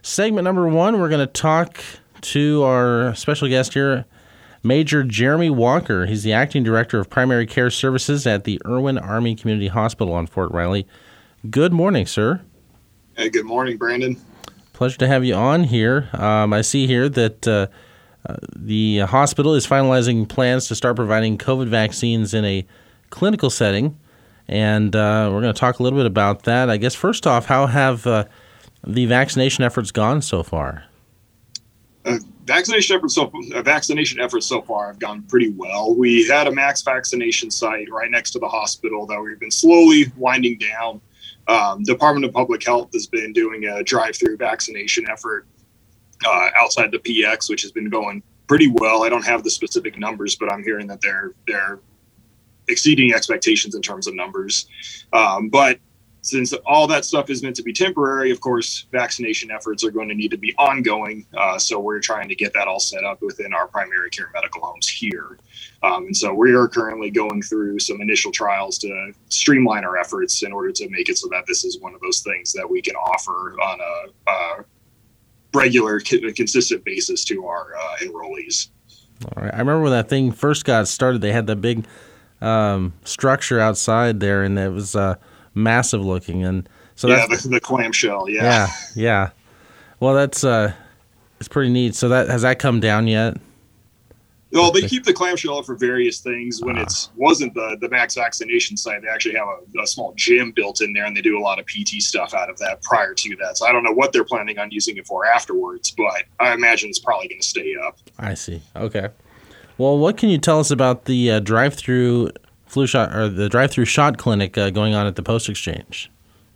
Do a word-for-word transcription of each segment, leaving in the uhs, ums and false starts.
Segment number one, we're going to talk to our special guest here, Major Jeremy Walker. He's the Acting Director of Primary Care Services at the Irwin Army Community Hospital on Fort Riley. Good morning, sir. Hey, good morning, Brandon. Pleasure to have you on here. Um, I see here that uh, uh, the hospital is finalizing plans to start providing COVID vaccines in a clinical setting, and uh, we're going to talk a little bit about that. I guess first off, how have uh, the vaccination efforts gone so far? Uh, vaccination efforts so uh, vaccination efforts so far have gone pretty well. We had a max vaccination site right next to the hospital that we've been slowly winding down. Um, Department of Public Health has been doing a drive-through vaccination effort uh, outside the P X, which has been going pretty well. I don't have the specific numbers, but I'm hearing that they're they're exceeding expectations in terms of numbers. Um, but since all that stuff is meant to be temporary, of course, vaccination efforts are going to need to be ongoing. Uh, so we're trying to get that all set up within our primary care medical homes here. Um, and so we are currently going through some initial trials to streamline our efforts in order to make it so that this is one of those things that we can offer on a, a regular, consistent basis to our uh, enrollees. All right. I remember when that thing first got started, they had the big um, structure outside there, and it was uh, massive looking. And so yeah, that's, the, the clamshell. Yeah. Yeah. Yeah. Well, that's uh, it's pretty neat. So that has that come down yet? Well, they keep the clamshell for various things. When uh, it wasn't the, the max vaccination site, they actually have a, a small gym built in there, and they do a lot of P T stuff out of that prior to that. So I don't know what they're planning on using it for afterwards, but I imagine it's probably going to stay up. I see. Okay. Well, what can you tell us about the uh, drive-through flu shot or the drive-through shot clinic uh, going on at the Post Exchange?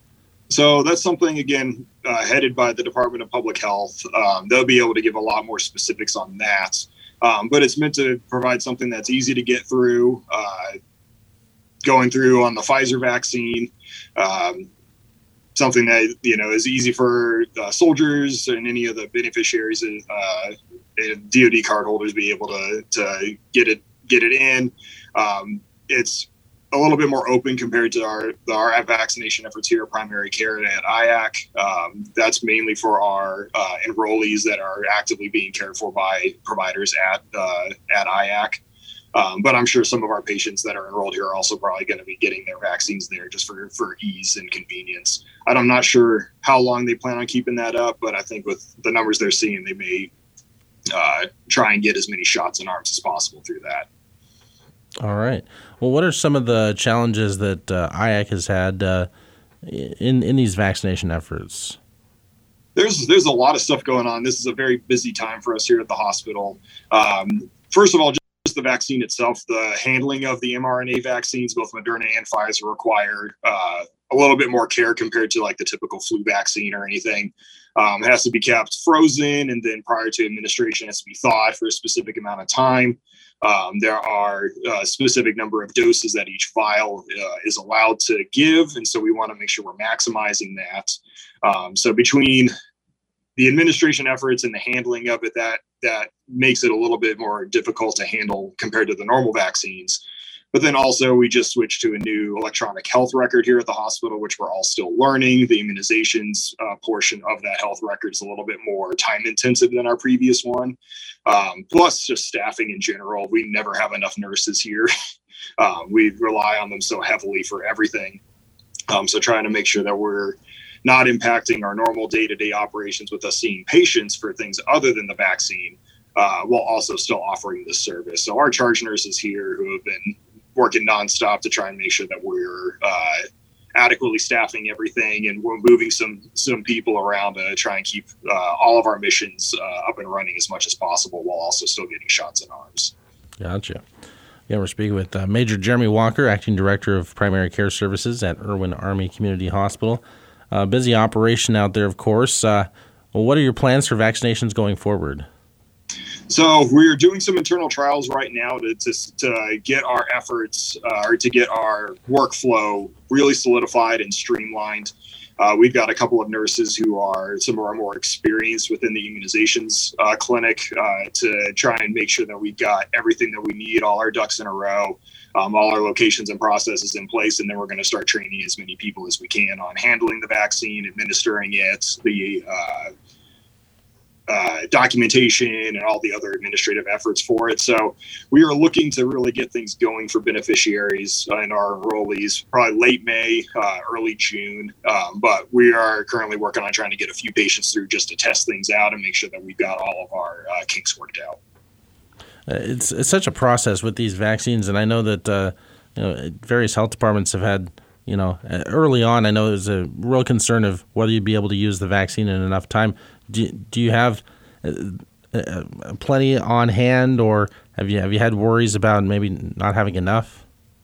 So that's something, again, uh, headed by the Department of Public Health. Um, they'll be able to give a lot more specifics on that. Um, but it's meant to provide something that's easy to get through, uh, going through on the Pfizer vaccine, um, something that, you know, is easy for uh, soldiers and any of the beneficiaries and uh, D O D card holders be able to, to get it, get it in. Um, it's a little bit more open compared to our, our vaccination efforts here at Primary Care at I A C. Um, that's mainly for our uh, enrollees that are actively being cared for by providers at uh, at I A C. Um, but I'm sure some of our patients that are enrolled here are also probably going to be getting their vaccines there just for, for ease and convenience. And I'm not sure how long they plan on keeping that up, but I think with the numbers they're seeing, they may uh, try and get as many shots in arms as possible through that. All right. Well, what are some of the challenges that uh, I A C has had uh, in in these vaccination efforts? There's there's a lot of stuff going on. This is a very busy time for us here at the hospital. Um, first of all, just the vaccine itself, the handling of the mRNA vaccines, both Moderna and Pfizer, require uh, a little bit more care compared to like the typical flu vaccine or anything. Um, it has to be kept frozen, and then prior to administration, it has to be thawed for a specific amount of time. Um, there are a specific number of doses that each vial uh, is allowed to give, and so we want to make sure we're maximizing that. Um, so between the administration efforts and the handling of it, that that makes it a little bit more difficult to handle compared to the normal vaccines. But then also we just switched to a new electronic health record here at the hospital, which we're all still learning. The immunizations uh, portion of that health record is a little bit more time intensive than our previous one. Um, plus just staffing in general. We never have enough nurses here. um, we rely on them so heavily for everything. Um, so trying to make sure that we're not impacting our normal day-to-day operations with us seeing patients for things other than the vaccine, uh, while also still offering this service. So our charge nurses here who have been working nonstop to try and make sure that we're uh, adequately staffing everything, and we're moving some some people around to try and keep uh, all of our missions uh, up and running as much as possible while also still getting shots in arms. Gotcha. Yeah, we're speaking with uh, Major Jeremy Walker, Acting Director of Primary Care Services at Irwin Army Community Hospital. Uh, busy operation out there, of course. Uh, well, what are your plans for vaccinations going forward? So we're doing some internal trials right now to to, to get our efforts uh, or to get our workflow really solidified and streamlined. Uh, we've got a couple of nurses who are some of our more experienced within the immunizations uh, clinic uh, to try and make sure that we've got everything that we need, all our ducks in a row, um, all our locations and processes in place. And then we're going to start training as many people as we can on handling the vaccine, administering it, the uh, uh, documentation and all the other administrative efforts for it. So we are looking to really get things going for beneficiaries and our enrollees probably late May, uh, early June. Um, but we are currently working on trying to get a few patients through just to test things out and make sure that we've got all of our uh, kinks worked out. It's it's such a process with these vaccines, and I know that uh, you know, various health departments have had, you know, early on, I know there was a real concern of whether you'd be able to use the vaccine in enough time. Do, do you have uh, uh, plenty on hand, or have you have you had worries about maybe not having enough?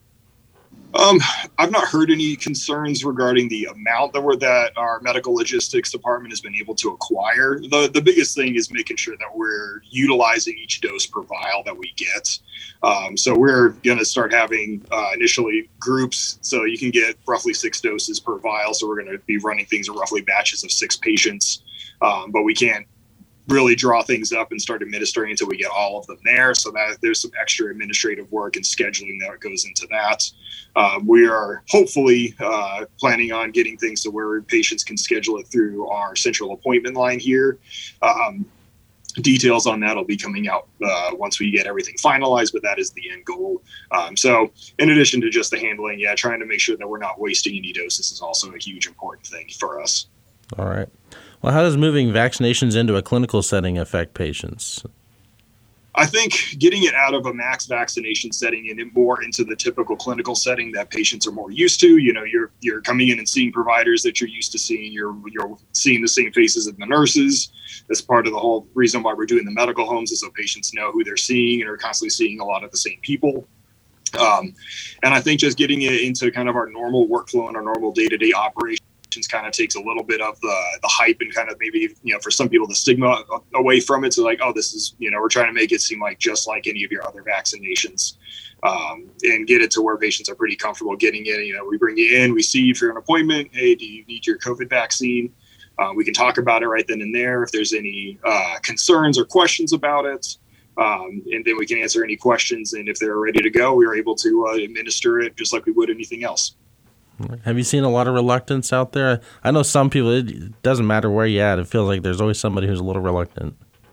Um, I've not heard any concerns regarding the amount that we're that our medical logistics department has been able to acquire. The the biggest thing is making sure that we're utilizing each dose per vial that we get. Um, so we're going to start having uh, initially groups, so you can get roughly six doses per vial. So we're going to be running things in roughly batches of six patients, um, but we can't really draw things up and start administering until we get all of them there. So that there's some extra administrative work and scheduling that goes into that. Um, we are hopefully uh, planning on getting things to where patients can schedule it through our central appointment line here. Um, details on that will be coming out uh, once we get everything finalized, but that is the end goal. Um, so in addition to just the handling, yeah, trying to make sure that we're not wasting any doses is also a huge important thing for us. All right. Well, how does moving vaccinations into a clinical setting affect patients? I think getting it out of a max vaccination setting and more into the typical clinical setting that patients are more used to. You know, you're you're coming in and seeing providers that you're used to seeing. You're you're seeing the same faces as the nurses. That's part of the whole reason why we're doing the medical homes, is so patients know who they're seeing and are constantly seeing a lot of the same people. Um, and I think just getting it into kind of our normal workflow and our normal day-to-day operations kind of takes a little bit of the the hype and kind of maybe, you know, for some people the stigma away from it. So like, oh, this is, you know, we're trying to make it seem like just like any of your other vaccinations, um, and get it to where patients are pretty comfortable getting it. You know, we bring you in, we see you for an appointment. Hey, do you need your COVID vaccine? Uh, we can talk about it right then and there. If there's any uh, concerns or questions about it, um, and then we can answer any questions. And if they're ready to go, we are able to uh, administer it just like we would anything else. Have you seen a lot of reluctance out there? I know some people, it doesn't matter where you're at, it feels like there's always somebody who's a little reluctant.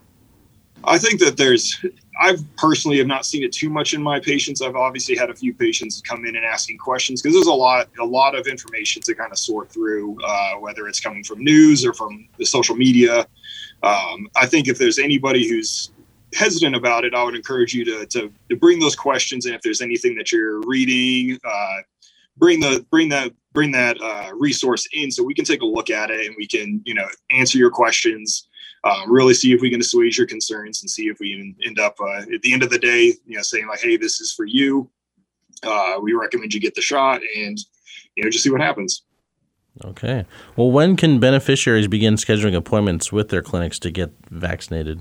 I think that there's, I've personally have not seen it too much in my patients. I've obviously had a few patients come in and asking questions because there's a lot, a lot of information to kind of sort through, uh, whether it's coming from news or from the social media. Um, I think if there's anybody who's hesitant about it, I would encourage you to, to, to bring those questions. And if there's anything that you're reading, uh, bring the bring that bring that uh, resource in so we can take a look at it and we can, you know, answer your questions, um, really see if we can assuage your concerns and see if we can end up uh, at the end of the day, you know, saying like, hey, this is for you. Uh, we recommend you get the shot, and, you know, just see what happens. Okay. Well, when can beneficiaries begin scheduling appointments with their clinics to get vaccinated?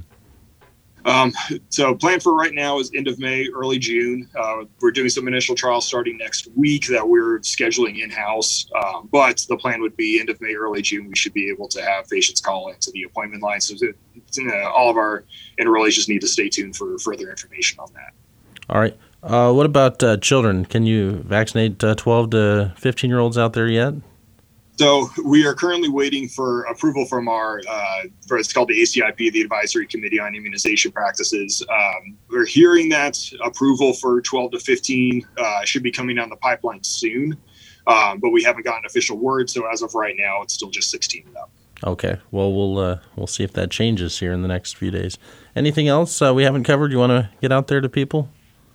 Um, so plan for right now is end of May, early June. Uh, we're doing some initial trials starting next week that we're scheduling in-house. Um, but the plan would be end of May, early June. We should be able to have patients call into the appointment line. So that, uh, all of our enrollees just need to stay tuned for further information on that. All right. Uh, what about uh, children? Can you vaccinate uh, twelve to fifteen year olds out there yet? So we are currently waiting for approval from our, uh, for it's called the A C I P, the Advisory Committee on Immunization Practices. Um, we're hearing that approval for twelve to fifteen uh, should be coming down the pipeline soon, um, but we haven't gotten official word. So as of right now, it's still just sixteen and up. Okay. Well, we'll uh, we'll see if that changes here in the next few days. Anything else uh, we haven't covered you want to get out there to people?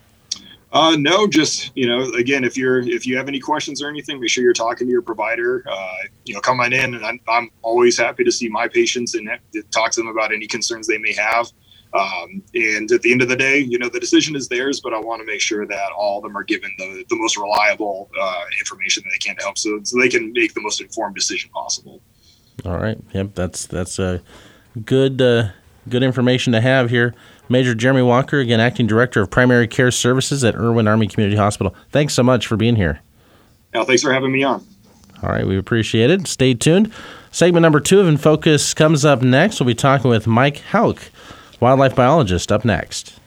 Uh, no, just, you know, again, if you're, if you have any questions or anything, make sure you're talking to your provider, uh, you know, come on in, and I'm, I'm always happy to see my patients and talk to them about any concerns they may have. Um, and at the end of the day, you know, the decision is theirs, but I want to make sure that all of them are given the, the most reliable, uh, information that they can to help so, so they can make the most informed decision possible. All right. Yep. That's, that's a good, uh, good information to have here. Major Jeremy Walker, again, Acting Director of Primary Care Services at Irwin Army Community Hospital. Thanks so much for being here. Well, thanks for having me on. All right, we appreciate it. Stay tuned. Segment number two of In Focus comes up next. We'll be talking with Mike Hauk, wildlife biologist, up next.